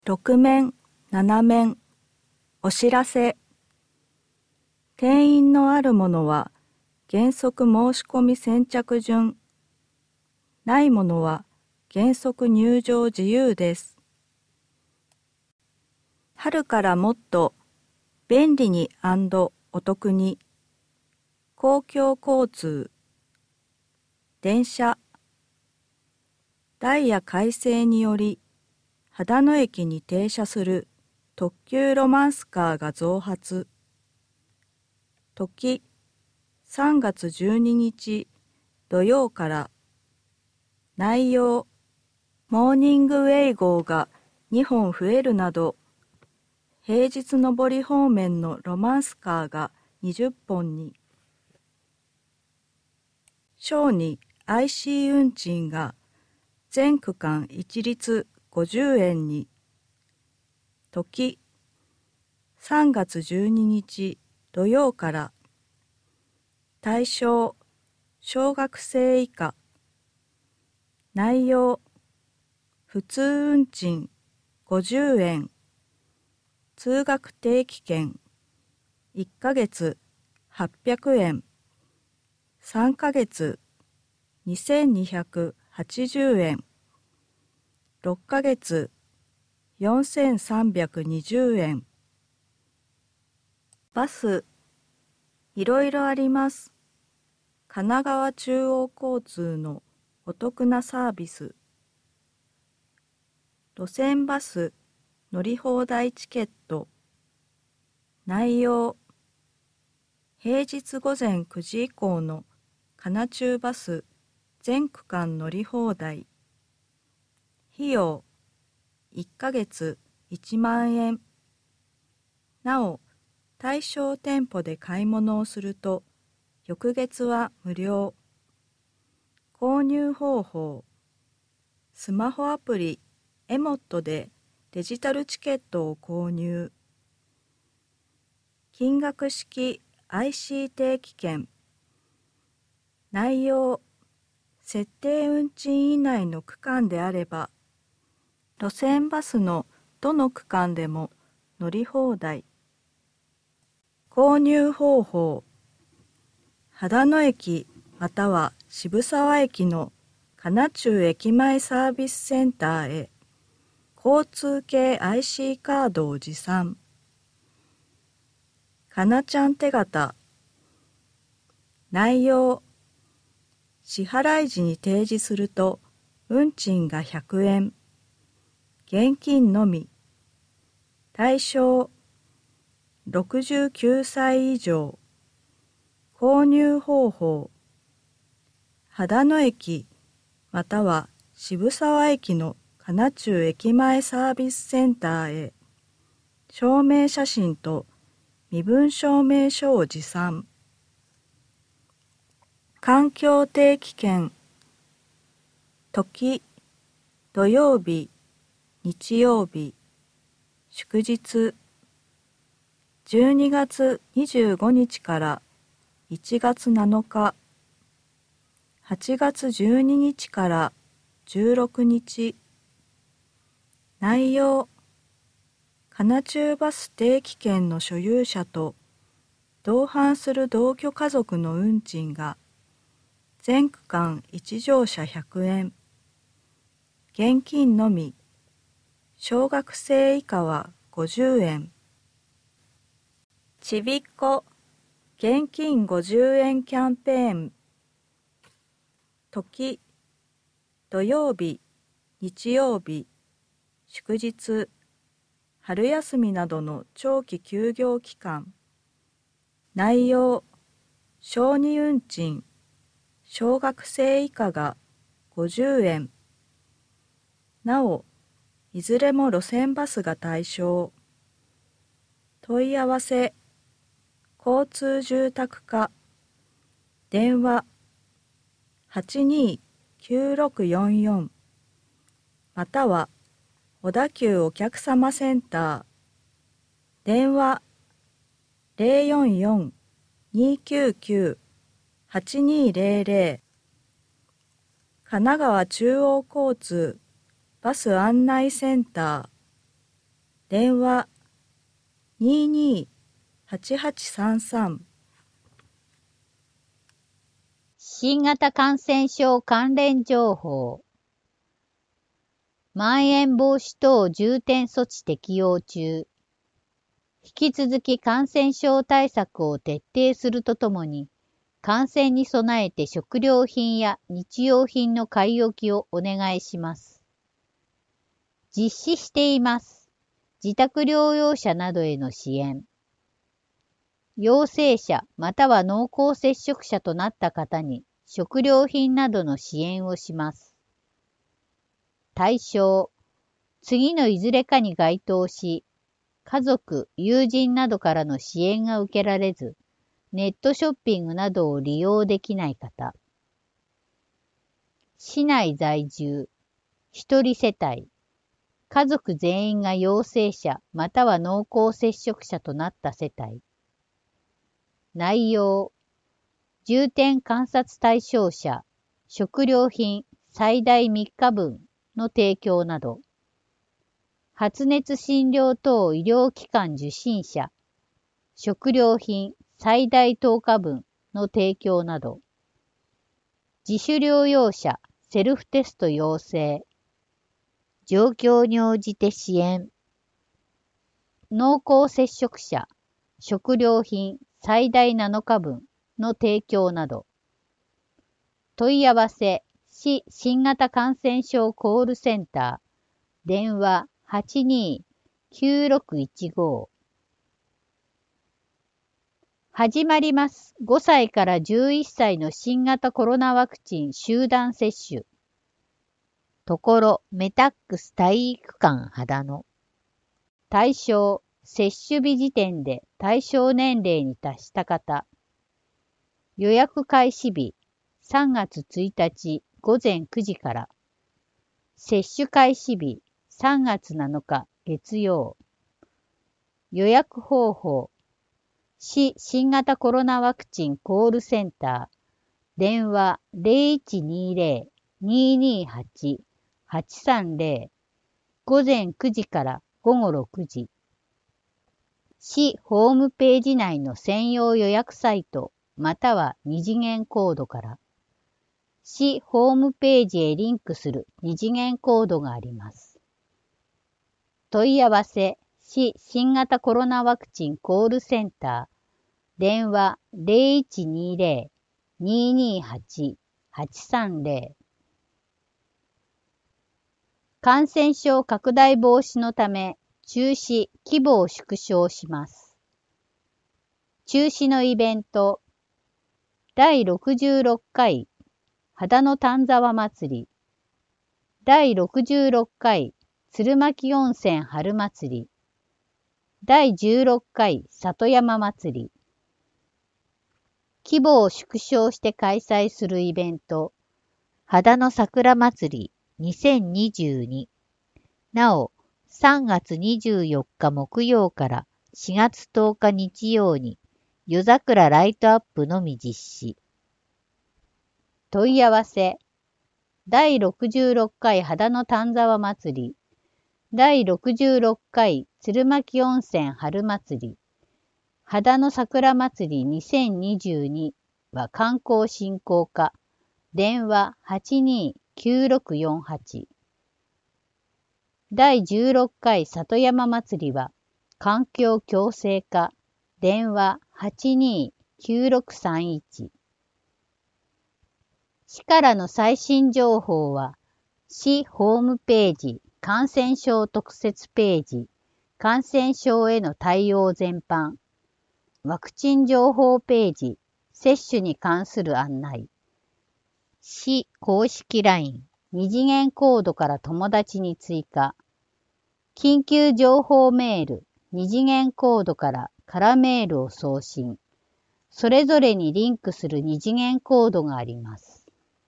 6面、7面、お知らせ。定員のあるものは原則申し込み先着順。ないものは原則入場自由です。春からもっと便利に&お得に。公共交通、電車、ダイヤ改正により秦野駅に停車する特急ロマンスカーが増発。時3月12日土曜から。内容モーニングウェイ号が2本増えるなど、平日上り方面のロマンスカーが20本に。小児 IC 運賃が全区間一律50円に。時3月12日土曜から。対象小学生以下。内容普通運賃50円。通学定期券1ヶ月800円。3ヶ月2280円。6ヶ月4320円。バスいろいろあります。神奈川中央交通のお得なサービス。路線バス乗り放題チケット。内容平日午前9時以降の神奈中バス全区間乗り放題。費用1ヶ月1万円。なお、対象店舗で買い物をすると翌月は無料。購入方法スマホアプリエモットでデジタルチケットを購入。金額式 IC 定期券。内容設定運賃以内の区間であれば路線バスのどの区間でも乗り放題。購入方法秦野駅または渋沢駅の神奈中駅前サービスセンターへ交通系 IC カードを持参。かなちゃん手形。内容支払い時に提示すると運賃が100円。現金のみ。対象69歳以上。購入方法秦野駅または渋沢駅の神奈中駅前サービスセンターへ証明写真と身分証明書を持参。環境定期券。時土曜日日曜日祝日12月25日から1月7日8月12日から16日。内容神奈中バス定期券の所有者と同伴する同居家族の運賃が全区間1乗車100円。現金のみ。小学生以下は50円。ちびっこ現金50円キャンペーン。時土曜日日曜日祝日春休みなどの長期休業期間。内容小児運賃小学生以下が50円。なお、いずれも路線バスが対象。問い合わせ交通住宅課。電話829644または小田急お客様センター。電話044-299-8200。神奈川中央交通バス案内センター。 電話22-8833。 新型感染症関連情報。まん延防止等重点措置適用中。引き続き感染症対策を徹底するとともに、感染に備えて食料品や日用品の買い置きをお願いします。実施しています。自宅療養者などへの支援。陽性者または濃厚接触者となった方に食料品などの支援をします。対象、次のいずれかに該当し、家族、友人などからの支援が受けられず、ネットショッピングなどを利用できない方。市内在住、一人世帯、家族全員が陽性者または濃厚接触者となった世帯。内容、重点観察対象者、食料品最大3日分の提供など。発熱診療等医療機関受診者、食料品最大10日分の提供など。自主療養者、セルフテスト要請。状況に応じて支援。濃厚接触者、食料品最大7日分の提供など。問い合わせ、市新型感染症コールセンター、電話82-9615。始まります。5歳から11歳の新型コロナワクチン集団接種。ところメタックス体育館秦野。対象、接種日時点で対象年齢に達した方。予約開始日、3月1日午前9時から。接種開始日、3月7日月曜。予約方法、市新型コロナワクチンコールセンター、電話0120-228-830、午前9時から午後6時。市ホームページ内の専用予約サイト、または二次元コードから、市ホームページへリンクする二次元コードがあります。問い合わせ、市新型コロナワクチンコールセンター、電話0120-228-830。感染症拡大防止のため、中止、規模を縮小します。中止のイベント、第66回秦野丹沢祭り、第66回鶴巻温泉春祭り、第16回里山祭り。規模を縮小して開催するイベント、秦野桜祭り2022。なお、3月24日木曜から4月10日日曜に夜桜ライトアップのみ実施。問い合わせ、第66回秦野丹沢祭り、第66回鶴巻温泉春祭り、秦野桜祭り2022は観光振興課、電話82-9648。第16回里山祭りは環境共生課、電話82-9631。市からの最新情報は、市ホームページ、感染症特設ページ、感染症への対応全般、ワクチン情報ページ、接種に関する案内、市公式 LINE、二次元コードから友達に追加、緊急情報メール、二次元コードから空メールを送信、それぞれにリンクする二次元コードがあります。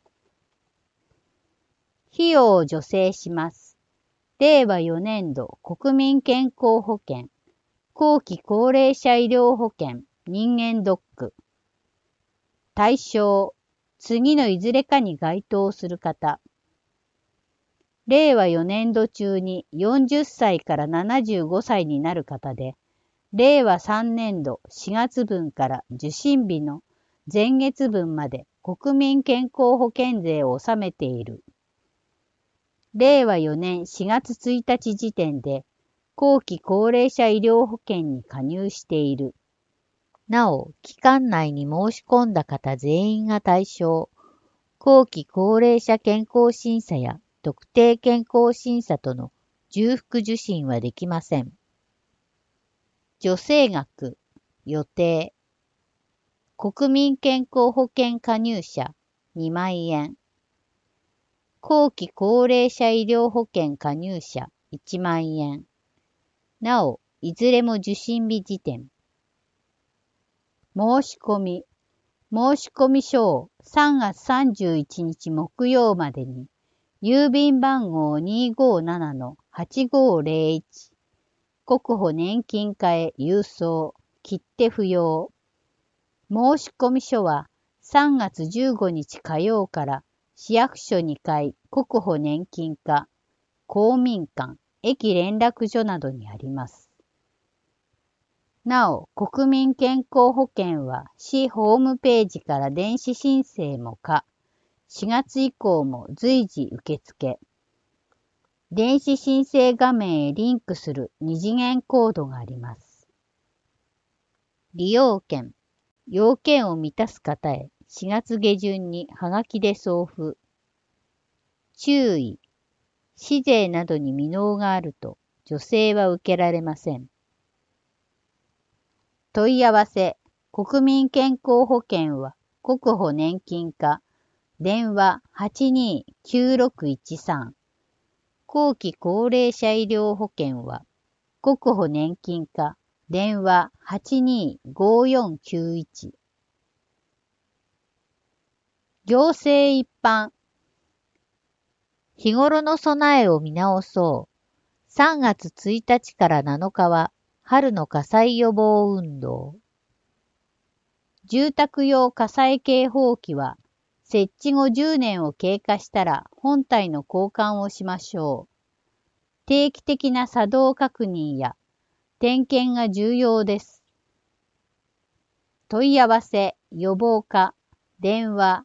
費用を助成します。令和4年度国民健康保険、後期高齢者医療保険、人間ドック。対象、次のいずれかに該当する方。 令和4年度中に40歳から75歳になる方で、令和3年度4月分から受診日の前月分まで国民健康保険税を納めている。令和4年4月1日時点で後期高齢者医療保険に加入している。なお、期間内に申し込んだ方全員が対象。後期高齢者健康審査や特定健康審査との重複受診はできません。助成額、予定。国民健康保険加入者2万円。後期高齢者医療保険加入者1万円。なお、いずれも受診日時点。申し込み。申込書を3月31日木曜までに、郵便番号 257-8501、国保年金課へ郵送、切手不要。申込書は3月15日火曜から市役所2階国保年金課、公民館、駅連絡所などにあります。なお、国民健康保険は市ホームページから電子申請も可。4月以降も随時受付。電子申請画面へリンクする二次元コードがあります。利用券。要件を満たす方へ4月下旬にはがきで送付。注意。市税などに未納があると助成は受けられません。問い合わせ。国民健康保険は国保年金課。電話829613。後期高齢者医療保険は国保年金課。電話825491。行政一般。日頃の備えを見直そう。3月1日から7日は春の火災予防運動。住宅用火災警報器は設置後10年を経過したら本体の交換をしましょう。定期的な作動確認や点検が重要です。問い合わせ予防課電話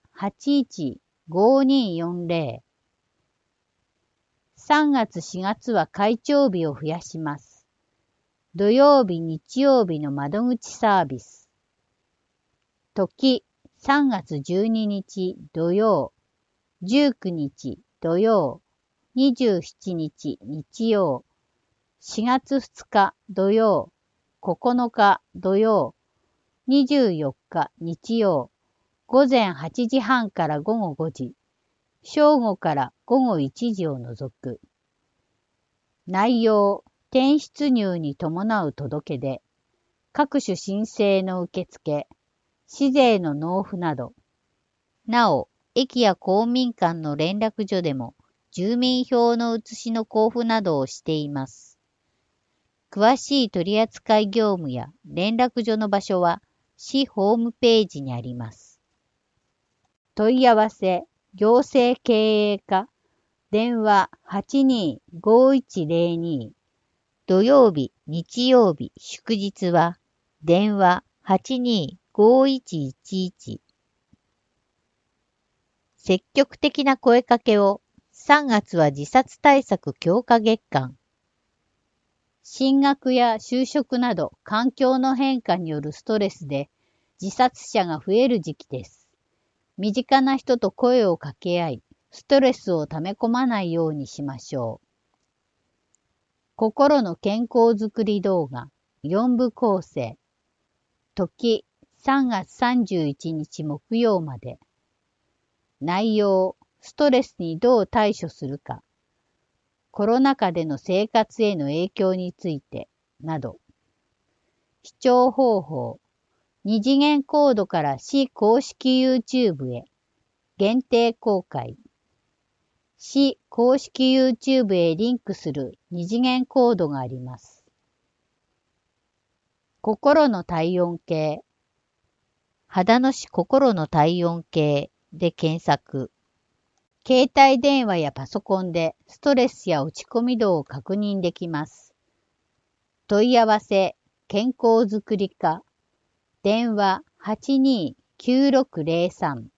815240。3月4月は開帳日を増やします。土曜日日曜日の窓口サービス。時3月12日土曜、19日土曜、27日日曜、4月2日土曜、9日土曜、24日日曜、午前8時半から午後5時、正午から午後1時を除く。内容、転出入に伴う届け出、各種申請の受付、市税の納付など。なお、駅や公民館の連絡所でも住民票の写しの交付などをしています。詳しい取扱業務や連絡所の場所は市ホームページにあります。問い合わせ、行政経営課、電話825102。土曜日、日曜日、祝日は電話825111。積極的な声かけを。3月は自殺対策強化月間。進学や就職など環境の変化によるストレスで自殺者が増える時期です。身近な人と声を掛け合い、ストレスを溜め込まないようにしましょう。心の健康づくり動画4部構成。時3月31日木曜まで。内容、ストレスにどう対処するか、コロナ禍での生活への影響についてなど。視聴方法、二次元コードから市公式 YouTube へ限定公開。市公式 YouTube へリンクする二次元コードがあります。心の体温計。秦野市心の体温計で検索。 携帯電話やパソコンでストレスや落ち込み度を確認できます。問い合わせ、健康づくり課、電話82-9603